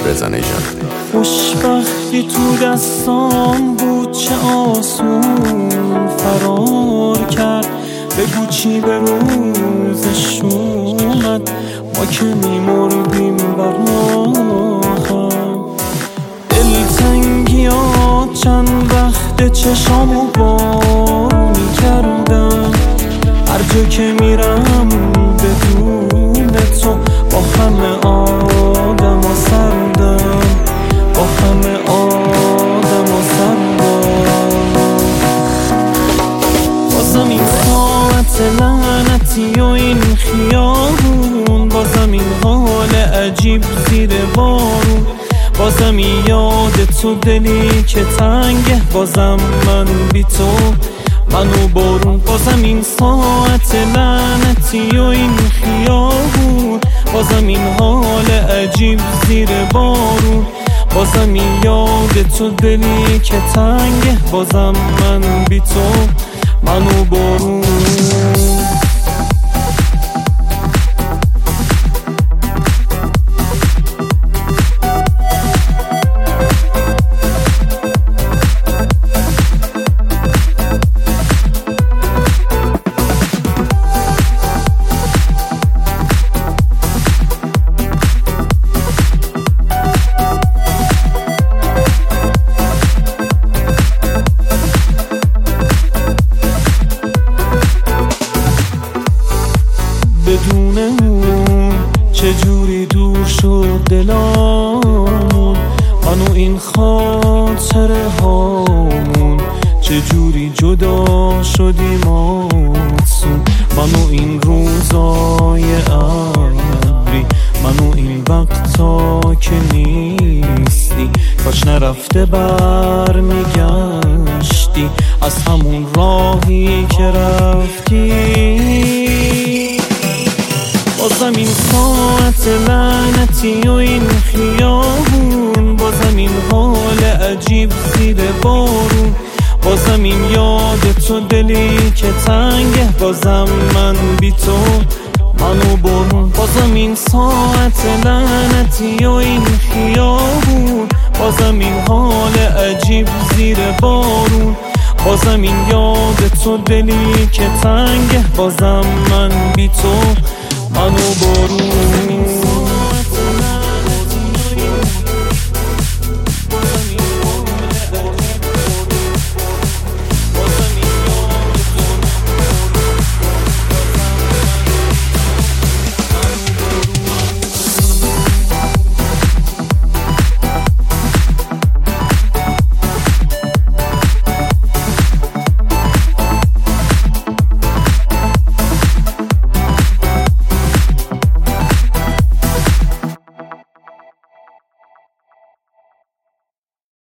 رضا نژاد. خوشبختی تو دستام بود چه آسون فرار کرد، بگو چی به روزش اومد، ما که میمردیم براهم. دلتنگیات چند وقت چشامو بارونی کردم، هر جا که میرم بدون تو با همه آدم و سردم، با همه آدم و سردم. بازم این ساعت لعنتی و این خیابون، بازم این حال عجیب زیر بارون، بازم این یاد تو دلی که تنگه، بازم من بی تو منو بارون. بازم این ساعت لعنتی و این خیابون، بازم این حال عجیب زیر بارون، بازم این یاد تو دلی که تنگه، بازم من بی تو منو بارون. بدون اون چجوری دور شد دلامون، من و این خاطره هامون چجوری جدا شدیم آسون، من و این روزای ابری، من و این وقتا که نیستی، کاش نرفته بر میگشتی از همون راهی که رفتی. بازم این ساعت لعنتی و این خیابون، بازم این حال عجیب زیر بارون، بازم این یاد تو دلی که تنگه، بازم من بی تو منو بارون. بازم این ساعت لعنتی و این خیابون، بازم این حال عجیب زیر بارون، بازم این یاد تو دلی که تنگه، بازم من بی تو منو بارون.